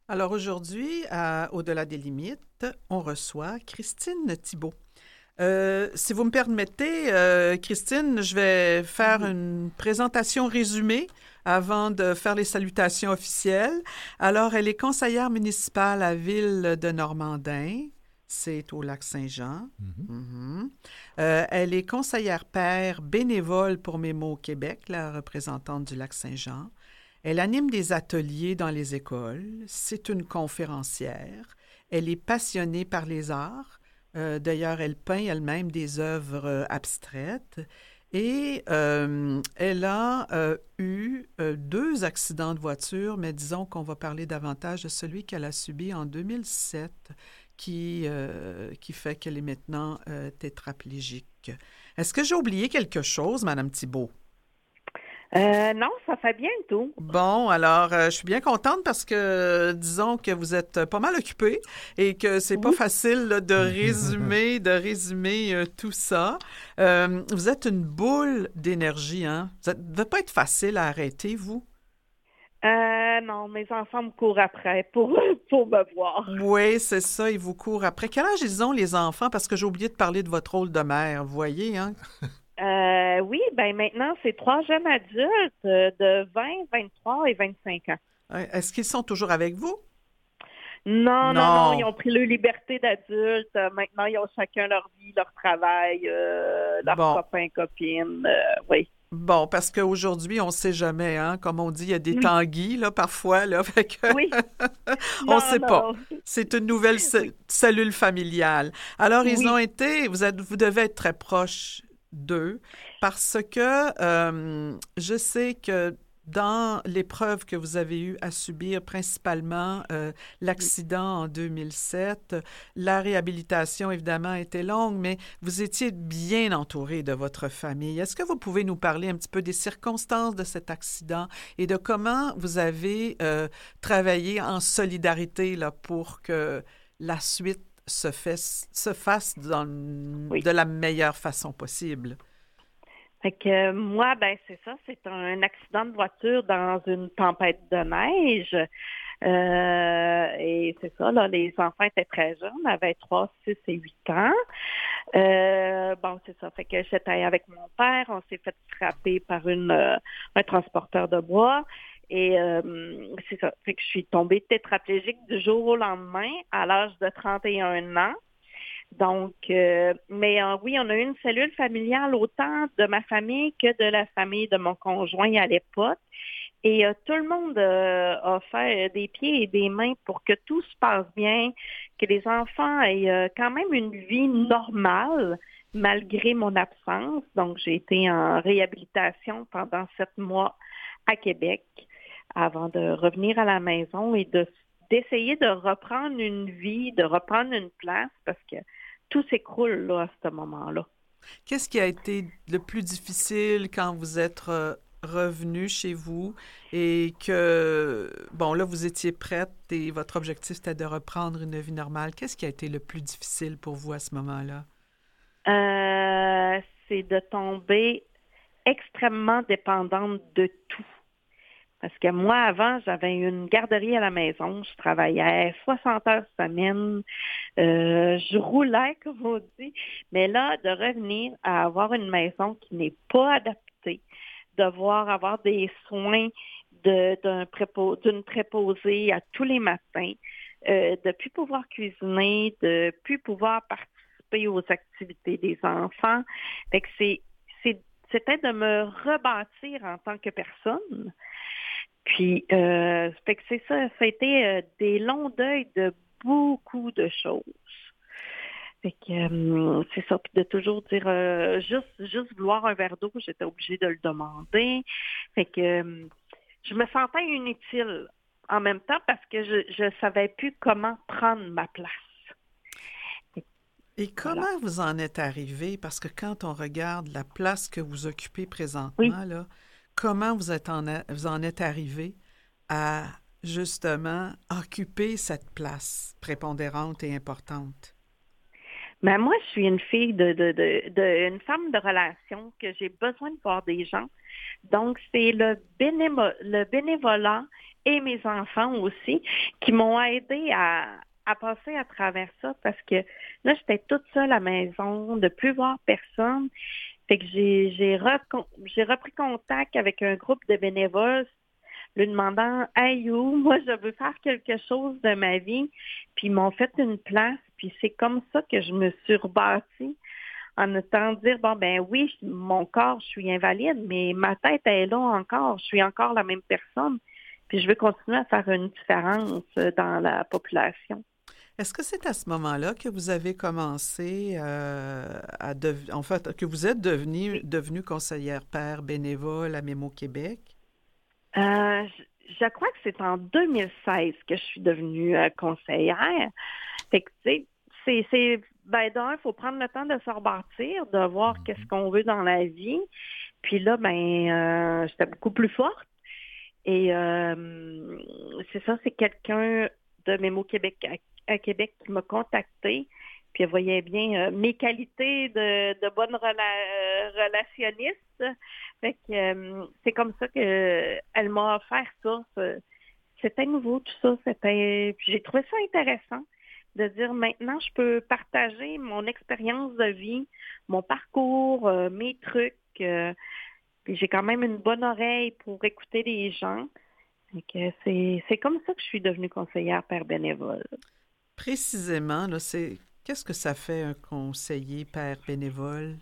Alors aujourd'hui, à Au-delà des limites, on reçoit Christine Thibault. Si vous me permettez, Christine, je vais faire Oui. une présentation résumée avant de faire les salutations officielles. Alors, elle est conseillère municipale à Ville de Normandin, c'est au Lac-Saint-Jean. Mhm. Mhm. Elle est conseillère pair bénévole pour Mémo Québec, la représentante du Lac-Saint-Jean. Elle anime des ateliers dans les écoles. C'est une conférencière. Elle est passionnée par les arts. D'ailleurs, elle peint elle-même des œuvres abstraites. Et elle a eu deux accidents de voiture, mais disons qu'on va parler davantage de celui qu'elle a subi en 2007, qui fait qu'elle est maintenant tétraplégique. Est-ce que j'ai oublié quelque chose, Madame Thibault? Non, ça fait bien le tour. Bon, alors, je suis bien contente parce que, disons que vous êtes pas mal occupé et que c'est pas Oui. facile là, de résumer tout ça. Vous êtes une boule d'énergie, hein? Ça ne devait pas être facile à arrêter, vous? Non, mes enfants me courent après pour, pour me voir. Oui, c'est ça, ils vous courent après. Quel âge ils ont, les enfants? Parce que j'ai oublié de parler de votre rôle de mère, vous voyez, hein? Oui, ben maintenant, c'est trois jeunes adultes de 20, 23 et 25 ans. Est-ce qu'ils sont toujours avec vous? Non, non, non, ils Non. ont pris leur liberté d'adulte. Maintenant, ils ont chacun leur vie, leur travail, leurs Bon. copains, copines. Oui. Bon, parce qu'aujourd'hui, on ne sait jamais, hein? Comme on dit, il y a des Oui. tanguis, là, parfois, là, fait que Oui. on ne Non, sait pas. non. C'est une nouvelle Oui. cellule familiale. Alors, ils ont Oui. été, vous devez être très proche d'eux parce que je sais que dans l'épreuve que vous avez eu à subir, principalement l'accident en 2007, la réhabilitation, évidemment, était longue, mais vous étiez bien entouré de votre famille. Est-ce que vous pouvez nous parler un petit peu des circonstances de cet accident et de comment vous avez travaillé en solidarité là, pour que la suite se fasse Oui. de la meilleure façon possible? Fait que moi, ben c'est ça, c'est un accident de voiture dans une tempête de neige. Et c'est ça, là, les enfants étaient très jeunes, avaient 3, 6 et 8 ans. Bon, c'est ça. Fait que j'étais avec mon père, on s'est fait frapper par un transporteur de bois. Et c'est ça. Fait que je suis tombée tétraplégique du jour au lendemain à l'âge de 31 ans. Donc, mais oui, on a eu une cellule familiale autant de ma famille que de la famille de mon conjoint à l'époque. Et tout le monde a fait des pieds et des mains pour que tout se passe bien, que les enfants aient quand même une vie normale malgré mon absence. Donc, j'ai été en réhabilitation pendant 7 mois à Québec avant de revenir à la maison et d'essayer de reprendre une vie, de reprendre une place parce que tout s'écroule là à ce moment-là. Qu'est-ce qui a été le plus difficile quand vous êtes revenu chez vous et que, bon, là, vous étiez prête et votre objectif était de reprendre une vie normale? Qu'est-ce qui a été le plus difficile pour vous à ce moment-là? C'est de tomber extrêmement dépendante de tout. Parce que moi, avant, j'avais une garderie à la maison. Je travaillais 60 heures semaine. Je roulais, comme on dit. Mais là, de revenir à avoir une maison qui n'est pas adaptée, devoir avoir des soins d'une préposée à tous les matins, de plus pouvoir cuisiner, de plus pouvoir participer aux activités des enfants. Fait que c'était de me rebâtir en tant que personne. Puis, fait que c'est ça, ça a été des longs deuils de beaucoup de choses. Fait que c'est ça, puis de toujours dire juste vouloir un verre d'eau, j'étais obligée de le demander. Fait que je me sentais inutile en même temps parce que je savais plus comment prendre ma place. Fait que Et voilà. comment vous en êtes arrivé? Parce que quand on regarde la place que vous occupez Oui. présentement, là, comment vous en êtes arrivé à justement occuper cette place prépondérante et importante? Mais moi, je suis une fille une femme de relation que j'ai besoin de voir des gens, Donc, c'est le bénévolat et mes enfants aussi qui m'ont aidé à passer à travers ça parce que là, j'étais toute seule à la maison, de plus voir personne. Fait que j'ai repris contact avec un groupe de bénévoles lui demandant Hey you, moi je veux faire quelque chose de ma vie. Puis ils m'ont fait une place, puis c'est comme ça que je me suis rebâtie en étant dire bon ben oui, mon corps, je suis invalide, mais ma tête est là encore, je suis encore la même personne. Puis je veux continuer à faire une différence dans la population. Est-ce que c'est à ce moment-là que vous avez commencé en fait, que vous êtes devenue conseillère pair bénévole à Mémo Québec? Je crois que c'est en 2016 que je suis devenue conseillère. Fait que, tu sais, ben, d'un, il faut prendre le temps de se rebâtir, de voir qu'est-ce qu'on veut dans la vie. Puis là, ben, j'étais beaucoup plus forte. Et c'est ça, c'est quelqu'un de Mémo Québec à Québec qui m'a contactée. Puis elle voyait bien mes qualités de bonne relationniste. Fait que c'est comme ça que elle m'a offert ça. C'était nouveau tout ça. Puis j'ai trouvé ça intéressant de dire maintenant je peux partager mon expérience de vie, mon parcours, mes trucs. Puis j'ai quand même une bonne oreille pour écouter les gens. Fait que c'est comme ça que je suis devenue conseillère pair bénévole. Précisément, là, qu'est-ce que ça fait un conseiller pair bénévole?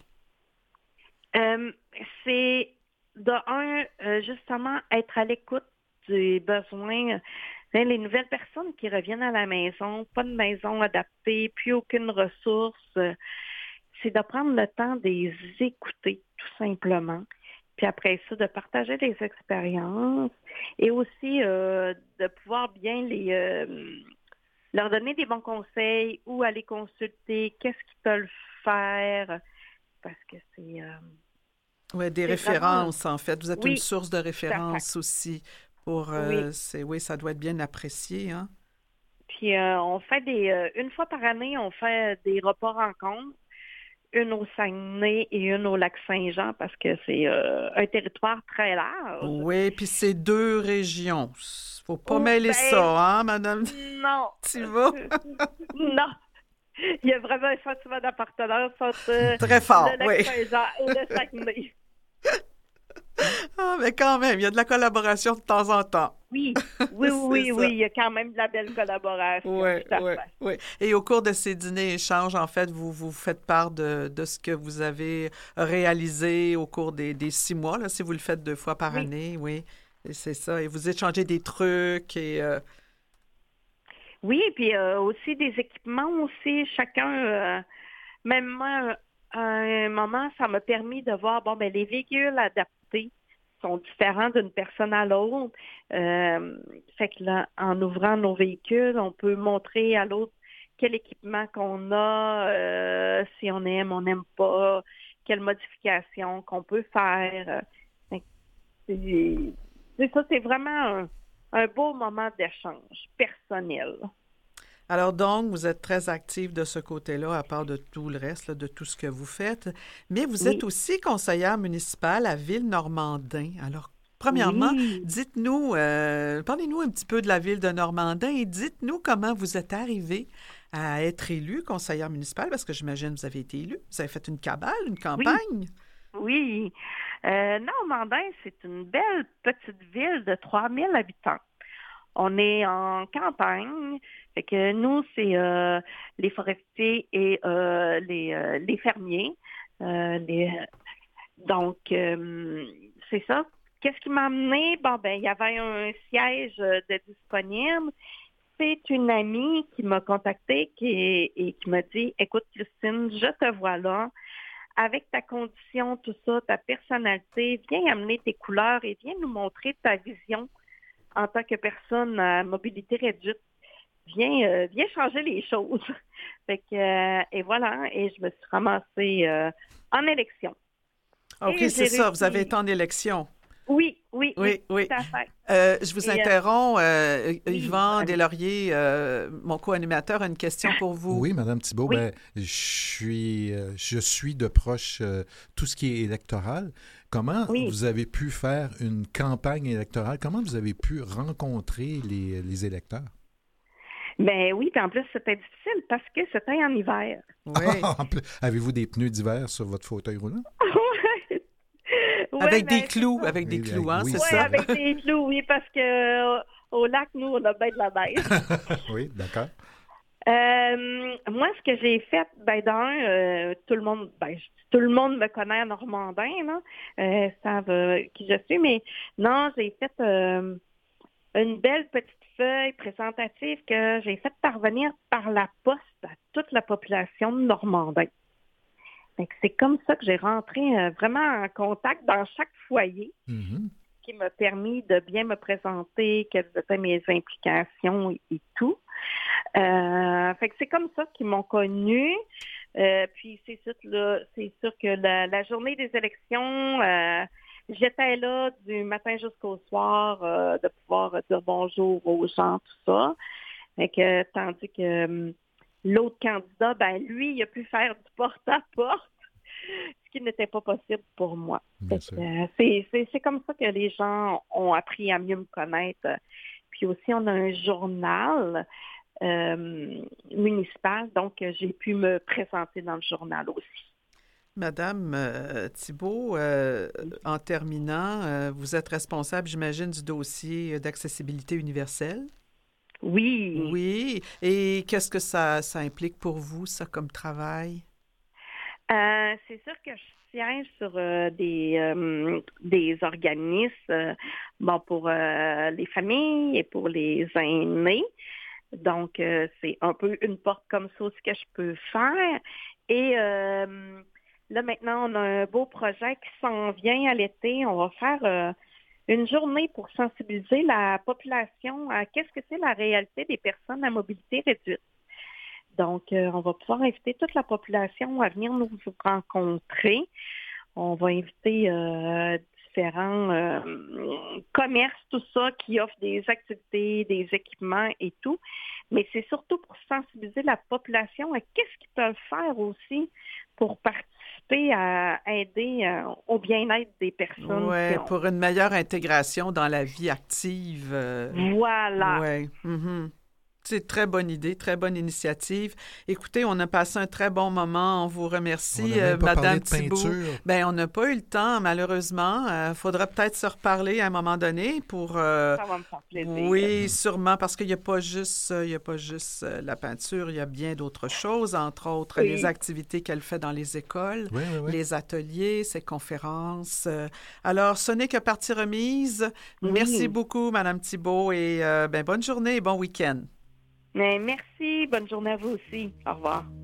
C'est de un, justement, être à l'écoute des besoins. Les nouvelles personnes qui reviennent à la maison, pas de maison adaptée, plus aucune ressource, c'est de prendre le temps de les écouter, tout simplement. Puis après ça, de partager des expériences et aussi de pouvoir bien leur donner des bons conseils ou aller consulter qu'est-ce qu'ils peuvent faire parce que c'est... Oui, des références, en fait. Vous êtes une source de référence aussi pour... oui, ça doit être bien apprécié, hein? Puis on fait une fois par année, on fait des repas rencontres, une au Saguenay et une au Lac-Saint-Jean parce que c'est un territoire très large. Oui, puis c'est 2 régions. Faut pas mêler ça, hein, madame? Non. Tu vas? Non. Il y a vraiment un sentiment d'appartenance entre très fort, le Lac-Saint-Jean et le Saguenay. Ah, mais quand même, il y a de la collaboration de temps en temps. Oui, il y a quand même de la belle collaboration. Oui. Et au cours de ces dîners-échanges, en fait, vous faites part de ce que vous avez réalisé au cours des 6 mois, là, si vous le faites 2 fois par année, oui. Et c'est ça. Et vous échangez des trucs et... Oui, puis aussi des équipements aussi. Chacun, même moi, à un moment, ça m'a permis de voir, les véhicules adaptés sont différents d'une personne à l'autre. Fait que là, en ouvrant nos véhicules, on peut montrer à l'autre quel équipement qu'on a, si on n'aime pas, quelles modifications qu'on peut faire. C'est ça, c'est vraiment un beau moment d'échange personnel. Alors donc, vous êtes très active de ce côté-là, à part de tout le reste, là, de tout ce que vous faites. Mais vous êtes aussi conseillère municipale à Ville-Normandin. Alors, premièrement, dites-nous, parlez-nous un petit peu de la ville de Normandin et dites-nous comment vous êtes arrivée à être élue conseillère municipale, parce que j'imagine que vous avez été élue. Vous avez fait une cabale, une campagne. Oui. Normandin, c'est une belle petite ville de 3000 habitants. On est en campagne, fait que nous, c'est les forestiers et les fermiers. Donc, c'est ça. Qu'est-ce qui m'a amené? Il y avait un siège de disponible. C'est une amie qui m'a contactée et qui m'a dit, écoute, Christine, je te vois là. Avec ta condition, tout ça, ta personnalité, viens amener tes couleurs et viens nous montrer ta vision en tant que personne à mobilité réduite. Viens changer les choses. Fait que, et voilà, et je me suis ramassée en élection. OK, c'est ça, vous avez été en élection. Oui, tout à fait. Je vous interromps. Yvan Deslauriers, mon co-animateur, a une question pour vous. Oui, Mme Thibault. Je suis de proche tout ce qui est électoral. Comment Oui. vous avez pu faire une campagne électorale? Comment vous avez pu rencontrer les électeurs? Ben oui, puis en plus, c'était difficile parce que c'était en hiver. Oui. Avez-vous des pneus d'hiver sur votre fauteuil roulant? Ouais, Avec ben, des clous, c'est ça. avec des Oui, clous, hein, oui, c'est Oui, c'est ça? vrai. avec des clous, oui, parce que au lac, nous, on a bien de la neige. Oui, d'accord. Moi, ce que j'ai fait, ben tout le monde, tout le monde me connaît à Normandin, là, savent qui je suis, mais non, j'ai fait une belle petite feuille présentative que j'ai fait parvenir par la poste à toute la population de Normandin. Fait que c'est comme ça que j'ai rentré vraiment en contact dans chaque foyer, Mhm. qui m'a permis de bien me présenter, quelles étaient mes implications et tout. Fait que c'est comme ça qu'ils m'ont connue. Puis c'est sûr que la journée des élections, j'étais là du matin jusqu'au soir de pouvoir dire bonjour aux gens, tout ça. Fait que, tandis que l'autre candidat, ben lui, il a pu faire du porte-à-porte, ce qui n'était pas possible pour moi. Bien Fait sûr. que, c'est comme ça que les gens ont appris à mieux me connaître. Puis aussi, on a un journal municipal, donc j'ai pu me présenter dans le journal aussi. Madame Thibault, en terminant, vous êtes responsable, j'imagine, du dossier d'accessibilité universelle? Oui. Oui. Et qu'est-ce que ça implique pour vous, ça, comme travail? C'est sûr que je siège sur des organismes pour les familles et pour les aînés. Donc, c'est un peu une porte comme ça aussi que je peux faire. Et là, maintenant, on a un beau projet qui s'en vient à l'été. On va faire une journée pour sensibiliser la population à qu'est-ce que c'est la réalité des personnes à mobilité réduite. Donc, on va pouvoir inviter toute la population à venir nous rencontrer. On va inviter différents commerces, tout ça, qui offrent des activités, des équipements et tout. Mais c'est surtout pour sensibiliser la population à qu'est-ce qu'ils peuvent faire aussi pour participer à aider au bien-être des personnes. Oui, pour une meilleure intégration dans la vie active. Voilà. Oui. Mm-hmm. C'est une très bonne idée, très bonne initiative. Écoutez, on a passé un très bon moment. On vous remercie, On n'a même pas Madame parlé de Thibault. peinture. Ben, on n'a pas eu le temps, malheureusement. Faudra peut-être se reparler à un moment donné pour. Ça va me faire plaisir. Oui, sûrement, parce qu'il n'y a pas juste, la peinture. Il y a bien d'autres choses, entre autres Oui. les activités qu'elle fait dans les écoles, Oui, oui, oui. les ateliers, ses conférences. Alors, ce n'est que partie remise. Oui. Merci beaucoup, Madame Thibault, et bonne journée et bon week-end. Mais merci. Bonne journée à vous aussi. Au revoir.